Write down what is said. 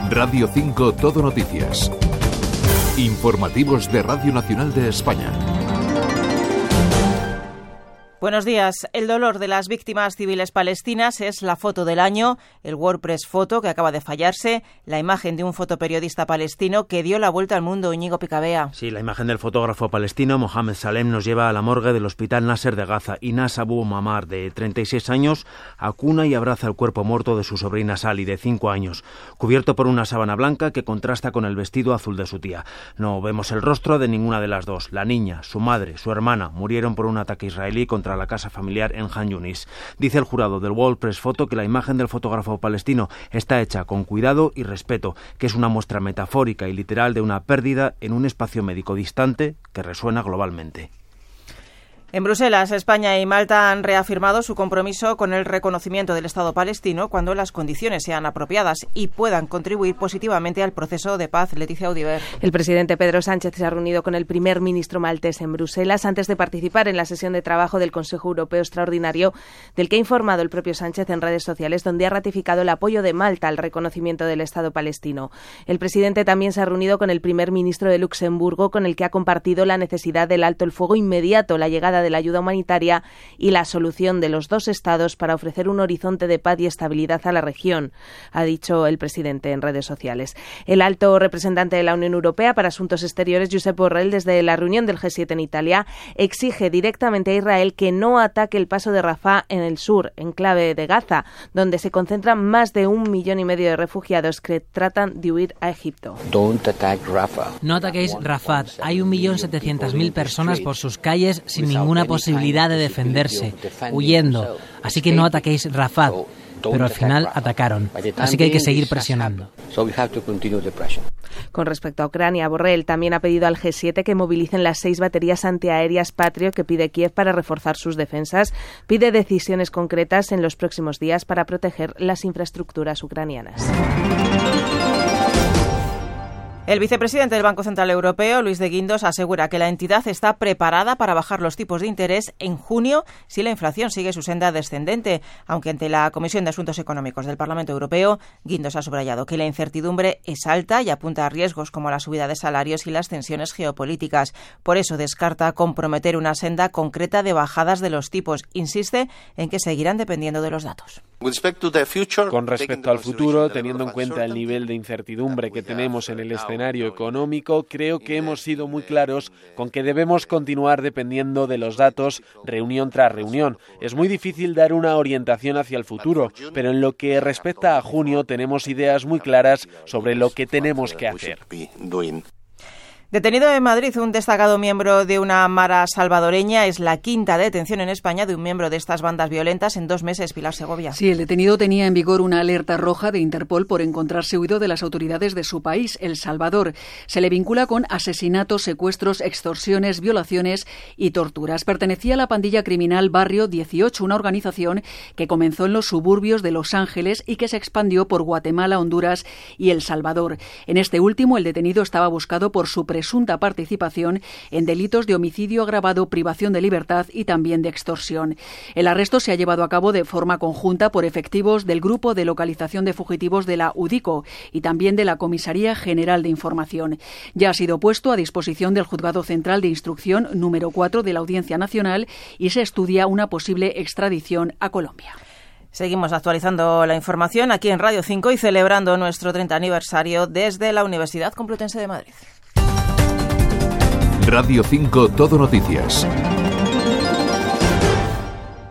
Radio 5 Todo Noticias. Informativos de Radio Nacional de España. Buenos días. El dolor de las víctimas civiles palestinas es la foto del año, el WordPress Foto que acaba de fallarse, la imagen de un fotoperiodista palestino que dio la vuelta al mundo, Íñigo Picabea. Sí, la imagen del fotógrafo palestino Mohamed Salem nos lleva a la morgue del Hospital Nasser de Gaza. Inas Abu Mamar, de 36 años, acuna y abraza el cuerpo muerto de su sobrina Sally, de 5 años, cubierto por una sábana blanca que contrasta con el vestido azul de su tía. No vemos el rostro de ninguna de las dos. La niña, su madre, su hermana murieron por un ataque israelí contra la casa familiar en Han Yunis. Dice el jurado del WordPress Foto que la imagen del fotógrafo palestino está hecha con cuidado y respeto, que es una muestra metafórica y literal de una pérdida en un espacio médico distante que resuena globalmente. En Bruselas, España y Malta han reafirmado su compromiso con el reconocimiento del Estado palestino cuando las condiciones sean apropiadas y puedan contribuir positivamente al proceso de paz. Leticia Audiver. El presidente Pedro Sánchez se ha reunido con el primer ministro maltés en Bruselas antes de participar en la sesión de trabajo del Consejo Europeo Extraordinario, del que ha informado el propio Sánchez en redes sociales, donde ha ratificado el apoyo de Malta al reconocimiento del Estado palestino. El presidente también se ha reunido con el primer ministro de Luxemburgo, con el que ha compartido la necesidad del alto el fuego inmediato, la llegada de la ayuda humanitaria y la solución de los dos estados para ofrecer un horizonte de paz y estabilidad a la región, ha dicho el presidente en redes sociales. El alto representante de la Unión Europea para Asuntos Exteriores, Josep Borrell, desde la reunión del G7 en Italia, exige directamente a Israel que no ataque el paso de Rafah en el sur, enclave de Gaza, donde se concentran más de 1,5 millones de refugiados que tratan de huir a Egipto. No ataquéis Rafah. Hay 1.700.000 personas por sus calles sin ninguna posibilidad de defenderse, huyendo. Así que no ataquéis Rafah. Pero al final atacaron. Así que hay que seguir presionando. Con respecto a Ucrania, Borrell también ha pedido al G7 que movilicen las 6 baterías antiaéreas Patriot que pide Kiev para reforzar sus defensas. Pide decisiones concretas en los próximos días para proteger las infraestructuras ucranianas. El vicepresidente del Banco Central Europeo, Luis de Guindos, asegura que la entidad está preparada para bajar los tipos de interés en junio si la inflación sigue su senda descendente, aunque ante la Comisión de Asuntos Económicos del Parlamento Europeo, Guindos ha subrayado que la incertidumbre es alta y apunta a riesgos como la subida de salarios y las tensiones geopolíticas. Por eso descarta comprometer una senda concreta de bajadas de los tipos. Insiste en que seguirán dependiendo de los datos. Con respecto al futuro, teniendo en cuenta el nivel de incertidumbre que tenemos en el escenario económico, creo que hemos sido muy claros con que debemos continuar dependiendo de los datos reunión tras reunión. Es muy difícil dar una orientación hacia el futuro, pero en lo que respecta a junio tenemos ideas muy claras sobre lo que tenemos que hacer. Detenido en Madrid un destacado miembro de una mara salvadoreña. Es la quinta detención en España de un miembro de estas bandas violentas en 2 meses. Pilar Segovia. Sí, el detenido tenía en vigor una alerta roja de Interpol por encontrarse huido de las autoridades de su país, El Salvador. Se le vincula con asesinatos, secuestros, extorsiones, violaciones y torturas. Pertenecía a la pandilla criminal Barrio 18, una organización que comenzó en los suburbios de Los Ángeles y que se expandió por Guatemala, Honduras y El Salvador. En este último, el detenido estaba buscado por su presunta participación en delitos de homicidio agravado, privación de libertad y también de extorsión. El arresto se ha llevado a cabo de forma conjunta por efectivos del Grupo de Localización de Fugitivos de la UDICO y también de la Comisaría General de Información. Ya ha sido puesto a disposición del Juzgado Central de Instrucción número 4 de la Audiencia Nacional y se estudia una posible extradición a Colombia. Seguimos actualizando la información aquí en Radio 5 y celebrando nuestro 30 aniversario desde la Universidad Complutense de Madrid. Radio 5 Todo Noticias.